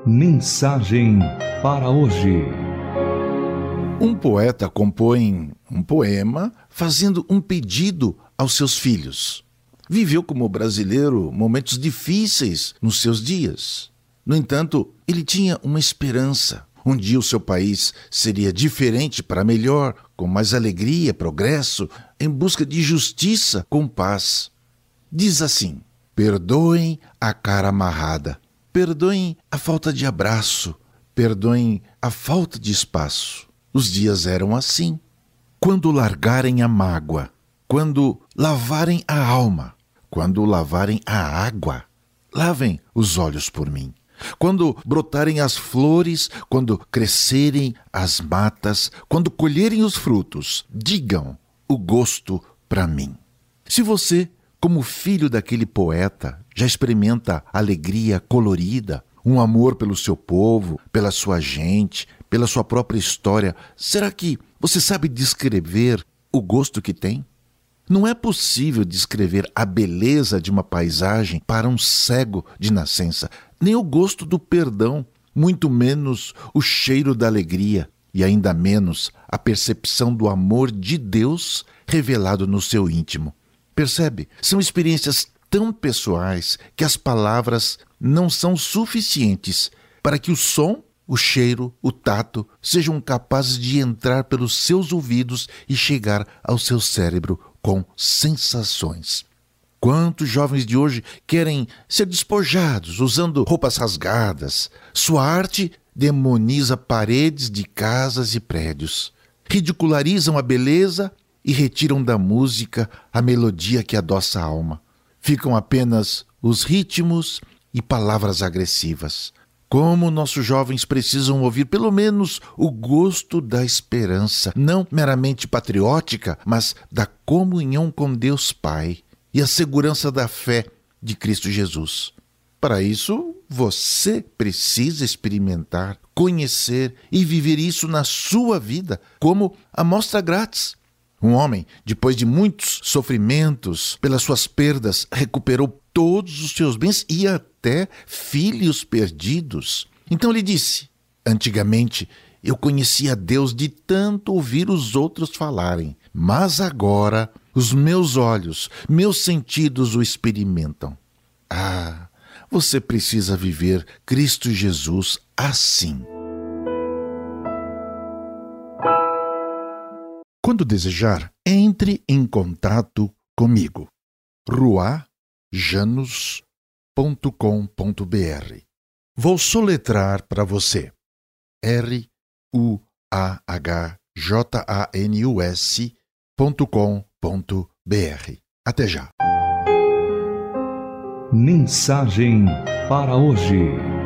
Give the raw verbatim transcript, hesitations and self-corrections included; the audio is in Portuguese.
Mensagem para hoje. Um poeta compõe um poema fazendo um pedido aos seus filhos. Viveu como brasileiro momentos difíceis nos seus dias. No entanto, ele tinha uma esperança. Um dia o seu país seria diferente para melhor, com mais alegria, progresso, em busca de justiça com paz. Diz assim: perdoem a cara amarrada, perdoem a falta de abraço, perdoem a falta de espaço. Os dias eram assim. Quando largarem a mágoa, quando lavarem a alma, quando lavarem a água, lavem os olhos por mim. Quando brotarem as flores, quando crescerem as matas, quando colherem os frutos, digam o gosto para mim. Se você, como filho daquele poeta, já experimenta alegria colorida, um amor pelo seu povo, pela sua gente, pela sua própria história, será que você sabe descrever o gosto que tem? Não é possível descrever a beleza de uma paisagem para um cego de nascença, nem o gosto do perdão, muito menos o cheiro da alegria e ainda menos a percepção do amor de Deus revelado no seu íntimo. Percebe? São experiências tão pessoais que as palavras não são suficientes para que o som, o cheiro, o tato sejam capazes de entrar pelos seus ouvidos e chegar ao seu cérebro com sensações. Quantos jovens de hoje querem ser despojados usando roupas rasgadas? Sua arte demoniza paredes de casas e prédios. Ridicularizam a beleza e retiram da música a melodia que adoça a alma. Ficam apenas os ritmos e palavras agressivas. Como nossos jovens precisam ouvir pelo menos o gosto da esperança, não meramente patriótica, mas da comunhão com Deus Pai e a segurança da fé de Cristo Jesus. Para isso, você precisa experimentar, conhecer e viver isso na sua vida como amostra grátis. Um homem, depois de muitos sofrimentos pelas suas perdas, recuperou todos os seus bens e até filhos perdidos. Então ele disse: antigamente eu conhecia Deus de tanto ouvir os outros falarem, mas agora os meus olhos, meus sentidos o experimentam. Ah, você precisa viver Cristo Jesus assim. Quando desejar, entre em contato comigo. ruah janus ponto com ponto b r. Vou soletrar para você. R U A H J A N U S ponto com ponto b r. Até já. Mensagem para hoje.